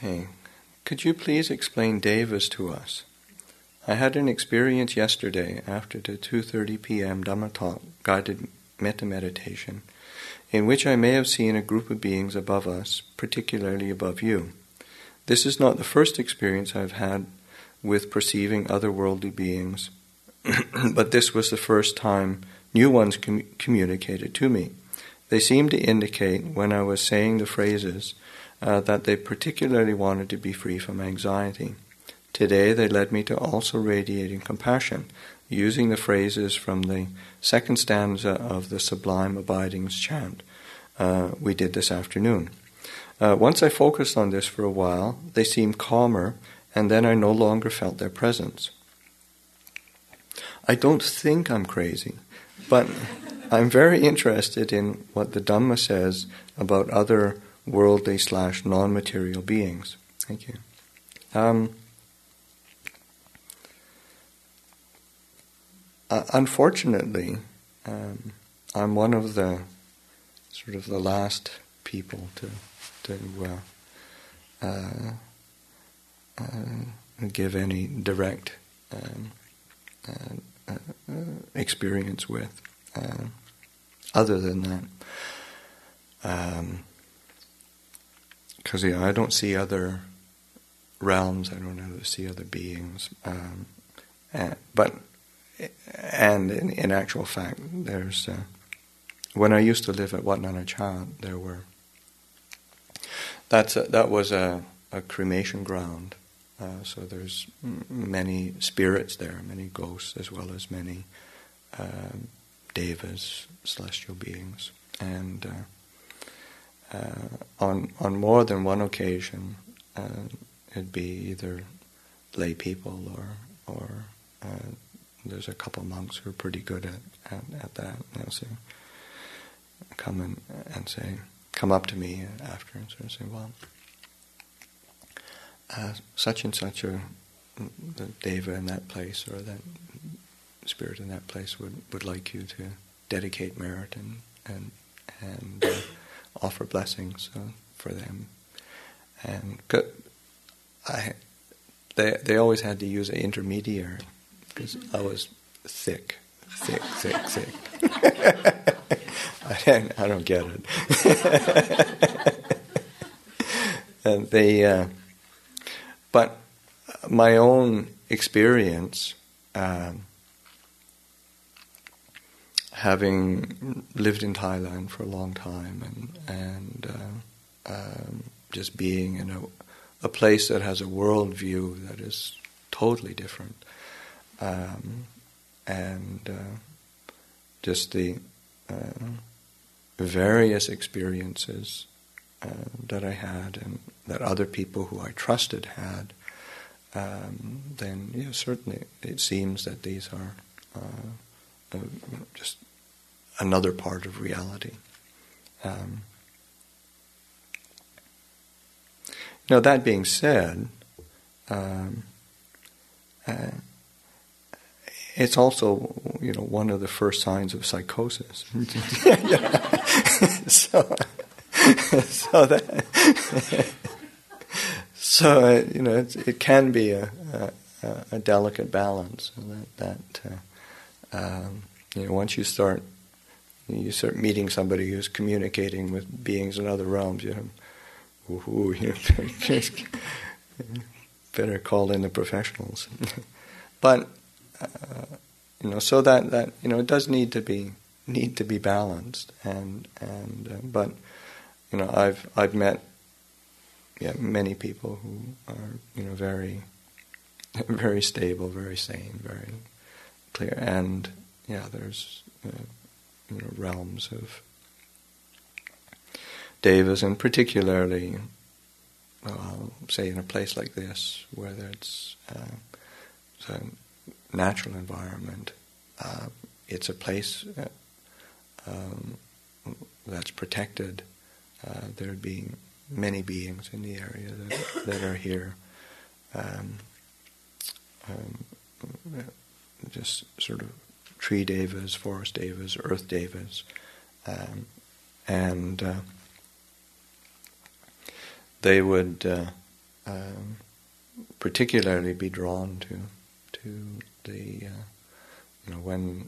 Okay. Could you please explain devas to us? I had an experience yesterday after the 2:30 p.m. Dhamma talk, guided metta meditation, in which I may have seen a group of beings above us, particularly above you. This is not the first experience I've had with perceiving otherworldly beings, but this was the first time new ones communicated to me. They seemed to indicate, when I was saying the phrases, that they particularly wanted to be free from anxiety. Today they led me to also radiating compassion, using the phrases from the second stanza of the Sublime Abidings chant. We did this afternoon. Once I focused on this for a while, they seemed calmer, and then I no longer felt their presence. I don't think I'm crazy, but I'm very interested in what the Dhamma says about other worldly / non-material beings. Thank you. Unfortunately, I'm one of the sort of the last people to give any direct experience with. Other than that, because I don't see other realms, I don't ever see other beings, but in actual fact, there's when I used to live at Wat Nana Cha, there were that was a cremation ground, so there's many spirits there, many ghosts, as well as many devas, celestial beings, and on more than one occasion, it'd be either lay people or there's a couple monks who are pretty good at that. They'll say, come up to me after and sort of say, well, such and such the deva in that place or that spirit in that place would like you to dedicate merit and offer blessings for them. And they always had to use an intermediary because I was thick. I don't get it. And but my own experience, having lived in Thailand for a long time and just being in a place that has a worldview that is totally different, and just the various experiences that I had and that other people who I trusted had, then certainly it seems that these are just another part of reality. Now, that being said, it's also, one of the first signs of psychosis. It can be a delicate balance. Once you start meeting somebody who's communicating with beings in other realms, better call in the professionals. But so that it does need to be balanced, but I've met many people who are very very stable, very sane, very clear, and there's realms of devas, and particularly, say in a place like this, where it's a natural environment, it's a place that's protected. There'd be many beings in the area that are here, just sort of tree devas, forest devas, earth devas, and they would particularly be drawn to the when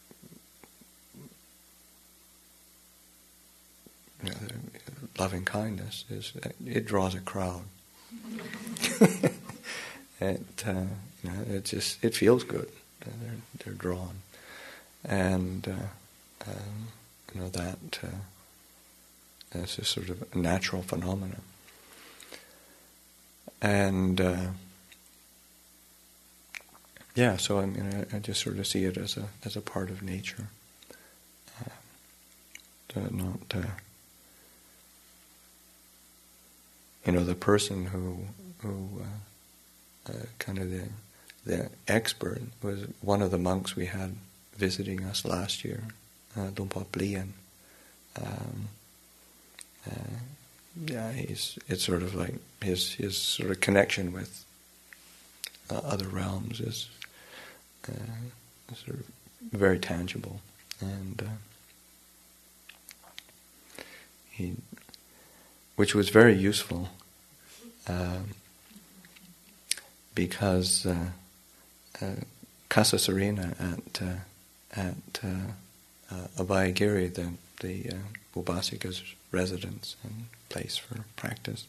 loving kindness it draws a crowd. It feels good. They're drawn, and that's a sort of a natural phenomenon. And so I just sort of see it as a part of nature. The person who kind of the expert was one of the monks we had visiting us last year, Lumpur Blian. It's sort of like his sort of connection with other realms is sort of very tangible, and which was very useful because Kasasarina at Abhayagiri, the Upasika's residence and place for practice,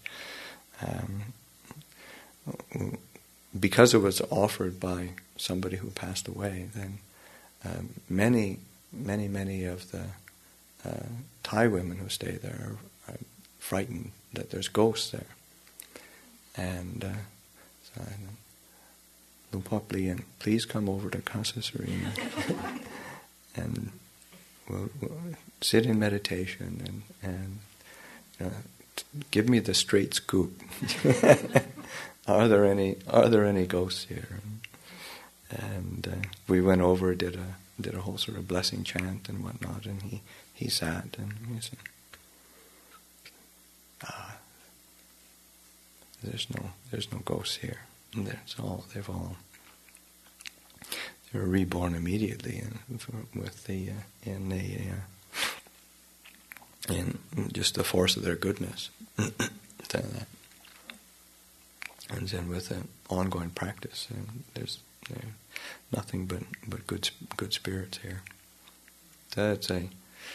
because it was offered by somebody who passed away, then many of the Thai women who stay there are frightened that there's ghosts there. And so Lumpur Blian, please come over to Kasasarina and we'll sit in meditation and give me the straight scoop. Are there any ghosts here? And we went over, did a whole sort of blessing chant and whatnot, and he sat and he said, there's no ghosts here. And they were reborn immediately in just the force of their goodness. And then with an ongoing practice, there's nothing but good spirits here. So I'd say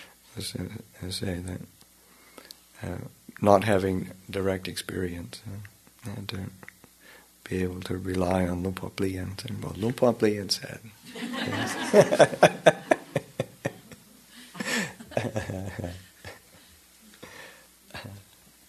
that not having direct experience and to be able to rely on Lumpur Blian, saying, well, Lumpur Blian said.